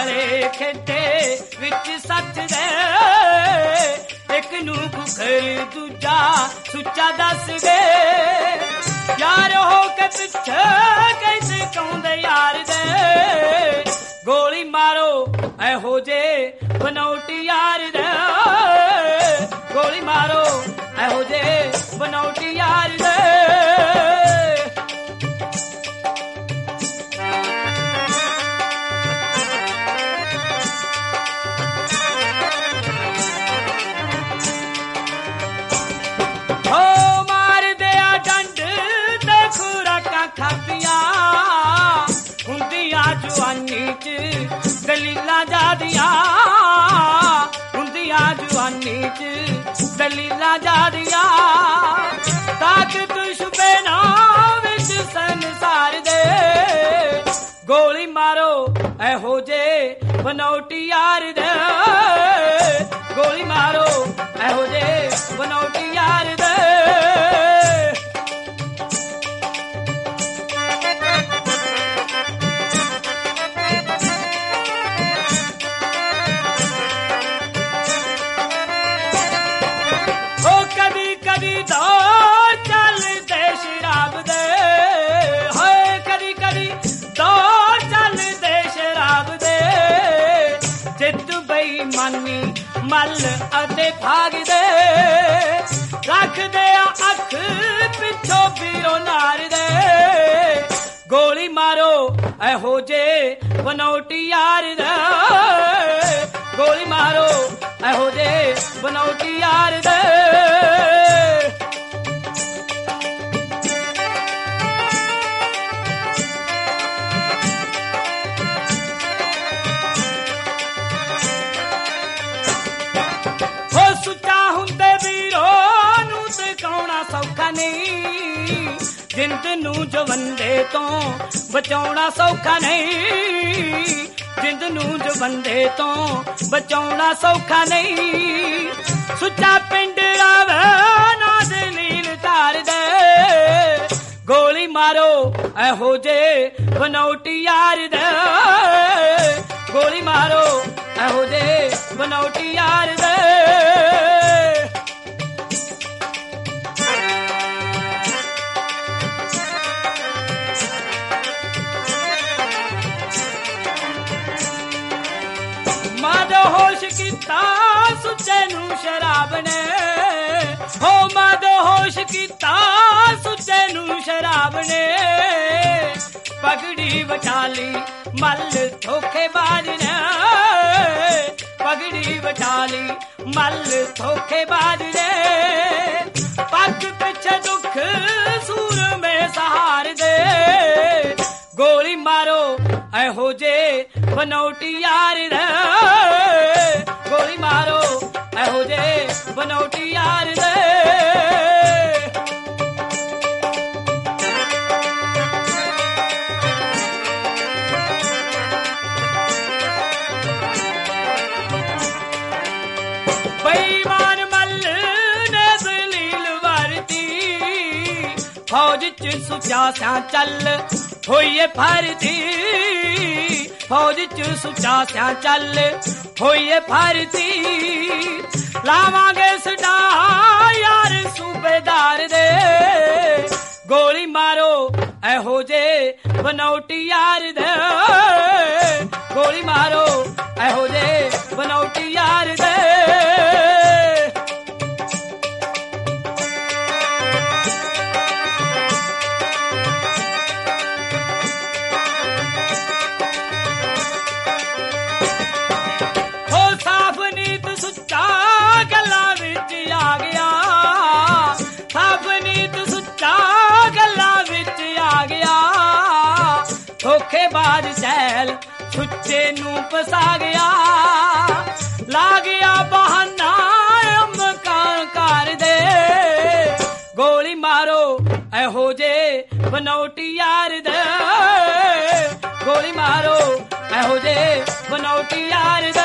ਮਰੇ ਖੇਤੇ ਵਿੱਚ ਸੱਚ ਦੇ, ਇੱਕ ਨੂੰ ਕੁਖਰ ਦੂਜਾ ਸੁੱਚਾ ਦੱਸ ਦੇ। ਯਾਰ ਹੋ ਕੇ ਪਿੱਛੇ ਕਹਿੰਦੇ ਕੌਂਦੇ ਯਾਰ ਦੇ, ਗੋਲੀ ਮਾਰੋ ਇਹੋ ਜੇ ਬਨੌਟੀ ਯਾਰ ਦੇ, ਗੋਲੀ ਮਾਰੋ ਇਹੋ ਜੇ ਬਨੌਟੀ ਯਾਰ ਦੇ। ਜਵਾਨੀ ਚ ਦਲੀਲਾਂ ਜਾਦੀਆਂ, ਹੁੰਦੀਆਂ ਜਵਾਨੀ ਚ ਦਲੀਲਾਂ ਜਾਦੀਆਂ, ਤਾਕਤ ਛੁਪੇ ਨਾ ਵਿੱਚ ਸੰਸਾਰ ਦੇ, ਗੋਲੀ ਮਾਰੋ ਇਹੋ ਜੇ ਬਨੌਟੀ ਯਾਰ ਦੇ, ਗੋਲੀ ਮਾਰੋ ਇਹੋ ਜੇ ਬਨੌਟੀ ਯਾਰ ਦੇ। ਮਾਨੀ ਮੱਲ ਅਤੇ ਭਾਗਦੇ, ਰੱਖਦੇ ਆ ਅੱਖ ਪਿੱਛੋਂ ਵੀਰੋ ਨਾਰ ਦੇ, ਗੋਲੀ ਮਾਰੋ ਇਹੋ ਜੇ ਬਨੌਟੀ ਯਾਰ ਦੇ, ਗੋਲੀ ਮਾਰੋ ਇਹੋ ਜੇ ਬਨੌਟੀ ਯਾਰ ਦੇ। ਸੌਖਾ ਨਹੀਂ ਜਿੰਦ ਨੂੰ ਜਵੰਦੇ ਤੋਂ ਬਚਾਉਣਾ ਸੌਖਾ ਨਹੀਂ, ਜਿੰਦ ਨੂੰ ਜਵੰਦੇ ਤੋਂ ਬਚਾਉਣਾ ਸੌਖਾ ਨਹੀਂ, ਸੁੱਚਾ ਪਿੰਡ ਆਵੇ ਨਾ ਦਲੀਲ ਧਾਰ ਦੇ, ਗੋਲੀ ਮਾਰੋ ਇਹੋ ਜੇ ਬਨੌਟੀ ਯਾਰ ਦੇ, ਗੋਲੀ ਮਾਰੋ ਇਹੋ ਜੇ ਬਨੌਟੀ ਯਾਰ ਦੇ। ਹੋਸ਼ ਕੀਤਾ ਸੁੱਚੇ ਨੂੰ ਸ਼ਰਾਬ ਨੇ, ਹੋ ਮਦ ਹੋਸ਼ ਕੀਤਾ ਸੁੱਚੇ ਨੂੰ ਸ਼ਰਾਬ ਨੇ, ਪਗੜੀ ਵਟਾਲੀ ਮੱਲ ਧੋਖੇਬਾਜ਼ ਨੇ, ਪਗੜੀ ਵਟਾਲੀ ਮੱਲ ਧੋਖੇਬਾਜ਼ ਨੇ, ਪੱਗ ਪਿੱਛੇ ਦੁੱਖ ਸੂਰਮੇ ਸਹਾਰ ਦੇ, ਗੋਲੀ ਮਾਰੋ ਇਹੋ ਜੇ ਬਨੌਟੀ ਯਾਰ ਦੇ, ਗੋਲੀ ਮਾਰੋ ਇਹੋ ਜੇ ਬਨੌਟੀ ਯਾਰ ਦੇ। ਬੇਈਮਾਨ ਮੱਲ ਨੇ ਦਲੀਲ ਵਰਤੀ, ਫੌਜ ਚ ਸੁੱਚਾ ਸਿਆਂ ਚੱਲ ਹੋਈਏ ਭਰਤੀ, ਫੌਜ ਚ ਸੁੱਚਾ ਸਿਆਂ ਚੱਲ ਹੋਈਏ ਭਰਤੀ, ਲਾਵਾਂਗੇ ਸਦਾ ਯਾਰ ਸੂਬੇਦਾਰ ਦੇ, ਗੋਲੀ ਮਾਰੋ ਇਹੋ ਜੇ ਬਨੌਟੀ ਯਾਰ ਦੇ, ਗੋਲੀ ਮਾਰੋ ਇਹੋ ਜੇ ਬਨੌਟੀ ਯਾਰ ਦੇ। ਧੋਖੇਬਾਜ਼ ਚੈਲ ਸੁੱਚੇ ਨੂੰ ਫਸਾ ਗਿਆ, ਲਾ ਗਿਆ ਬਹਾਨਾ ਮਕਾਨ ਘਰ ਦੇ, ਗੋਲੀ ਮਾਰੋ ਇਹੋ ਜੇ ਬਨੌਟੀ ਯਾਰ ਦੇ, ਗੋਲੀ ਮਾਰੋ ਇਹੋ ਜੇ ਬਨੌਟੀ ਯਾਰ ਦੇ।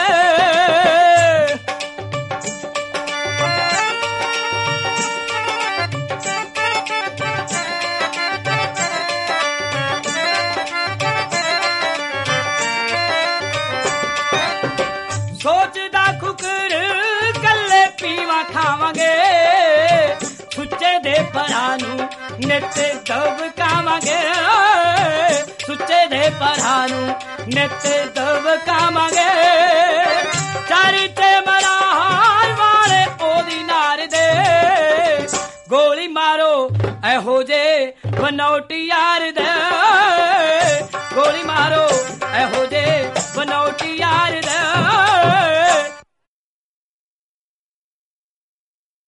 ਪਰਾਂ ਨੂੰ ਨਿਤ ਦਬਕਾਵਾਂਗੇ ਸੁੱਚੇ ਦੇ ਪਰਾਂ ਨੂੰ ਨਿਤ ਦਬਕਾਵਾਂਗੇ ਚਾਰੀ ਤੇ ਮਰਾਰ ਵਾਲੇ ਉਹਦੀ ਨਾਰ ਦੇ ਗੋਲੀ ਮਾਰੋ ਇਹੋ ਜੇ ਬਨੌਟੀ ਯਾਰ ਦੇ